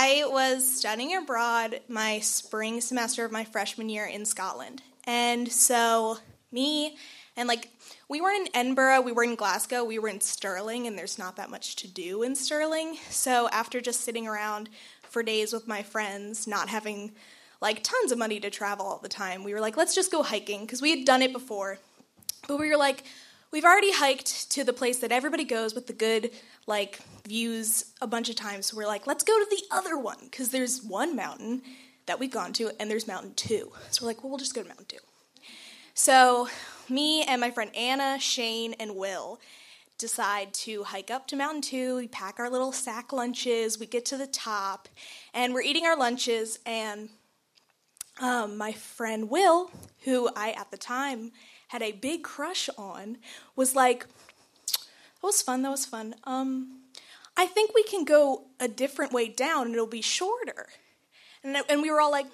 I was studying abroad my spring semester of my freshman year in Scotland. And so me and, we weren't in Edinburgh, we were in Glasgow, we were in Stirling, and there's not that much to do in Stirling. So after just sitting around for days with my friends, not having, tons of money to travel all the time, we were like, let's just go hiking, because we had done it before. But we were like, we've already hiked to the place that everybody goes with the good, views a bunch of times. So we're like, let's go to the other one, because there's one mountain that we've gone to, and there's Mountain 2. So we're like, well, we'll just go to Mountain 2. So me and my friend Anna, Shane, and Will decide to hike up to Mountain 2. We pack our little sack lunches. We get to the top, and we're eating our lunches, and my friend Will, who I, at the time, had a big crush on, was like, that was fun. I think we can go a different way down, and it'll be shorter. And we were all like,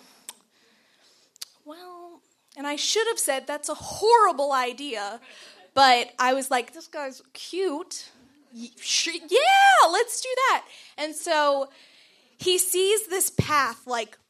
well, and I should have said, that's a horrible idea, but I was like, this guy's cute. Yeah, let's do that. And so he sees this path,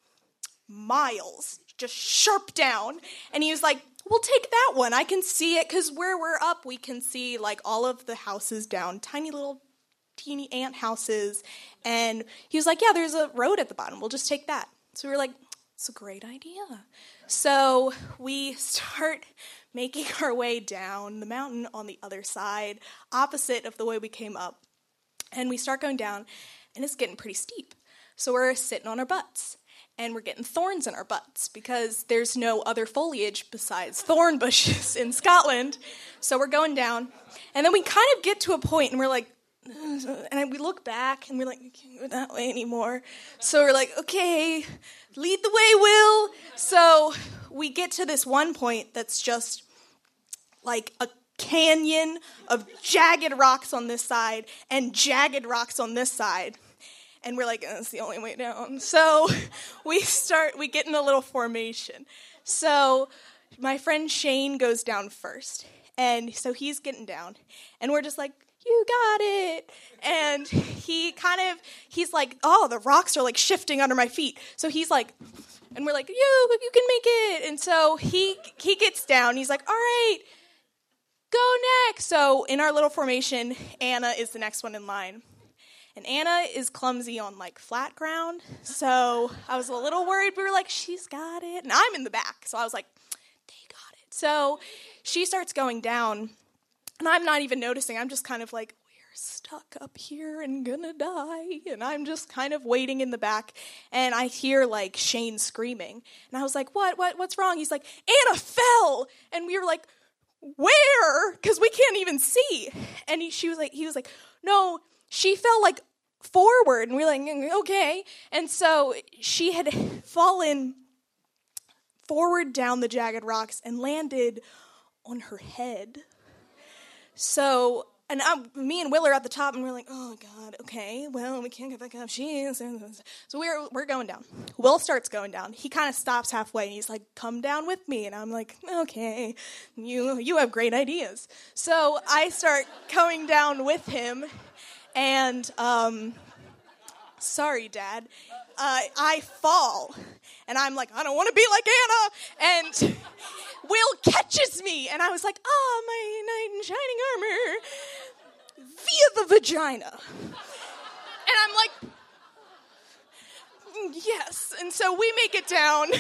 miles, just sharp down, and he was like, we'll take that one. I can see it, because where we're up, we can see, all of the houses down, tiny little teeny ant houses, and he was like, yeah, there's a road at the bottom. We'll just take that. So we were like, it's a great idea. So we start making our way down the mountain on the other side, opposite of the way we came up, and we start going down, and it's getting pretty steep. So we're sitting on our butts. And we're getting thorns in our butts because there's no other foliage besides thorn bushes in Scotland. So we're going down. And then we kind of get to a point, and we're like, and we look back, and we're like, we can't go that way anymore. So we're like, okay, lead the way, Will. So we get to this one point that's just like a canyon of jagged rocks on this side and jagged rocks on this side. And we're like, that's the only way down. So we get in a little formation. So my friend Shane goes down first. And so he's getting down. And we're just like, you got it. And he's like, oh, the rocks are shifting under my feet. So he's like, and we're like, you can make it. And so he gets down. He's like, all right, go next. So in our little formation, Anna is the next one in line. And Anna is clumsy on, flat ground, so I was a little worried. We were like, she's got it. And I'm in the back, so I was like, they got it. So she starts going down, and I'm not even noticing. I'm just kind of like, we're stuck up here and gonna die. And I'm just kind of waiting in the back, and I hear, Shane screaming. And I was like, what's wrong? He's like, Anna fell! And we were like, where? Because we can't even see. And he was like, no, she fell, forward, and we're like, okay. And so she had fallen forward down the jagged rocks and landed on her head. So, and me and Will are at the top, and we're like, oh, God, okay, well, we can't get back up. She is. So we're going down. Will starts going down. He kind of stops halfway, and he's like, come down with me. And I'm like, okay, you have great ideas. So I start going down with him, and sorry, Dad, I fall, and I'm like, I don't want to be like Anna, and Will catches me, and I was like, oh, my knight in shining armor, via the vagina, and I'm like, yes, and so we make it down,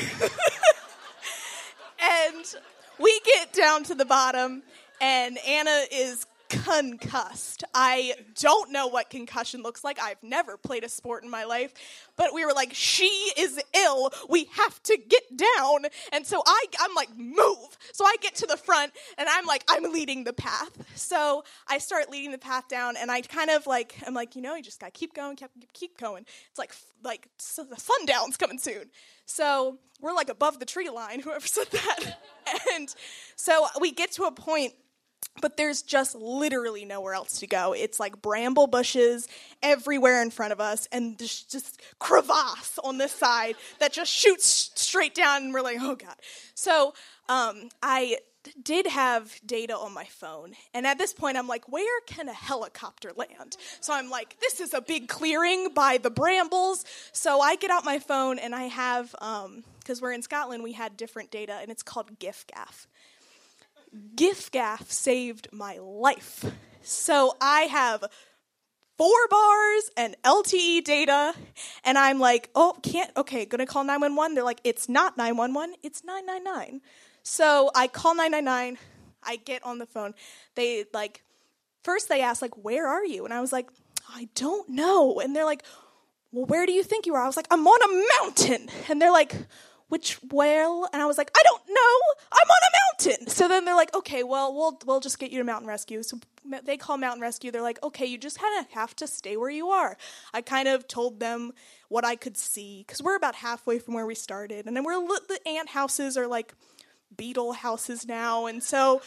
and we get down to the bottom, and Anna is concussed. I don't know what concussion looks like. I've never played a sport in my life, but we were like, she is ill. We have to get down. And so I'm like, move. So I get to the front, and I'm leading the path. So I start leading the path down, and I kind of I'm like, you just gotta keep going, keep going. It's so the sundown's coming soon. So we're above the tree line, whoever said that. And so we get to a point, but there's just literally nowhere else to go. It's bramble bushes everywhere in front of us, and there's just crevasse on this side that just shoots straight down, and we're like, oh, God. So I did have data on my phone. And at this point, I'm like, where can a helicopter land? So I'm like, this is a big clearing by the brambles. So I get out my phone, and I have, because we're in Scotland, we had different data, and it's called giffgaff. Giffgaff saved my life. So I have 4 bars and LTE data, and I'm like, gonna call 911. They're like, it's not 911, it's 999. So I call 999, I get on the phone. They first they asked, where are you? And I was like, I don't know. And they're like, well, where do you think you are? I was like, I'm on a mountain. And they're like, which well? And I was like, I don't know. I'm on a mountain. So then they're like, okay, well, we'll just get you to Mountain Rescue. So they call Mountain Rescue. They're like, okay, you just kind of have to stay where you are. I kind of told them what I could see, because we're about halfway from where we started. And then the ant houses are like beetle houses now. And so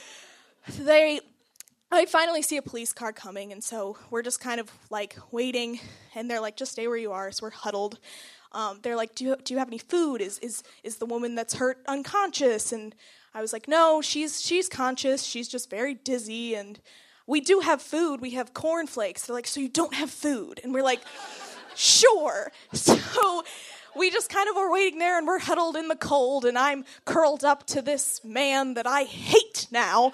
I finally see a police car coming. And so we're just kind of waiting. And they're like, just stay where you are. So we're huddled. They're like, do you have any food? Is the woman that's hurt unconscious? And I was like, no, she's conscious. She's just very dizzy. And we do have food. We have cornflakes. They're like, so you don't have food? And we're like, sure. So we just kind of are waiting there, and we're huddled in the cold, and I'm curled up to this man that I hate now.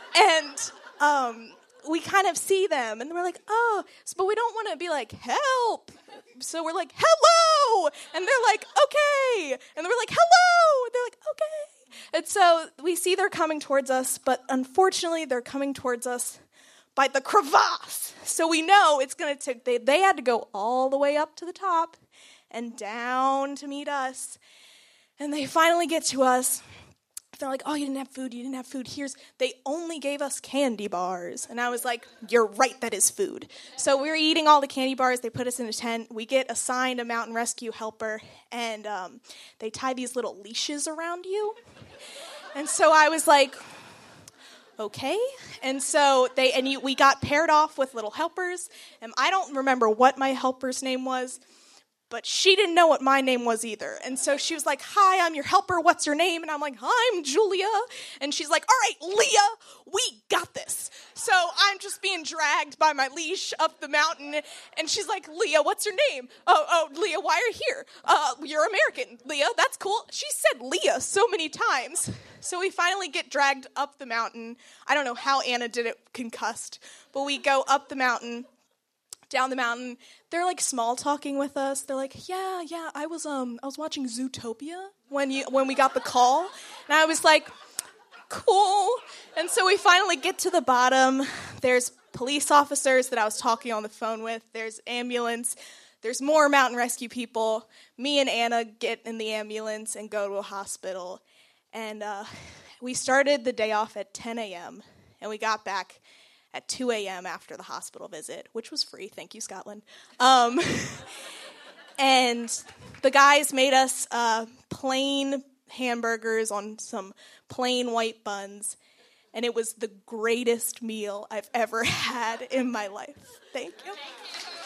And we kind of see them, and we're like, oh, but we don't want to be like, help. So we're like, hello! And they're like, okay! And we're like, hello! And they're like, okay! And so we see they're coming towards us, but unfortunately they're coming towards us by the crevasse. So we know it's going to take, they had to go all the way up to the top and down to meet us. And they finally get to us. They're like, oh, you didn't have food. They only gave us candy bars. And I was like, you're right, that is food. So we were eating all the candy bars. They put us in a tent. We get assigned a mountain rescue helper, and they tie these little leashes around you. And so I was like, okay. And so we got paired off with little helpers. And I don't remember what my helper's name was, but she didn't know what my name was either. And so she was like, hi, I'm your helper. What's your name? And I'm like, I'm Julia. And she's like, all right, Leah, we got this. So I'm just being dragged by my leash up the mountain. And she's like, Leah, what's your name? Oh, Leah, why are you here? You're American. Leah, that's cool. She said Leah so many times. So we finally get dragged up the mountain. I don't know how Anna did it concussed, but we go up the mountain. Down the mountain, they're small talking with us. They're like, yeah, I was watching Zootopia when we got the call, and I was like, cool. And so we finally get to the bottom. There's police officers that I was talking on the phone with. There's ambulance. There's more mountain rescue people. Me and Anna get in the ambulance and go to a hospital, and we started the day off at 10 a.m. and we got back at 2 a.m. after the hospital visit, which was free. Thank you, Scotland. And the guys made us plain hamburgers on some plain white buns, and it was the greatest meal I've ever had in my life. Thank you.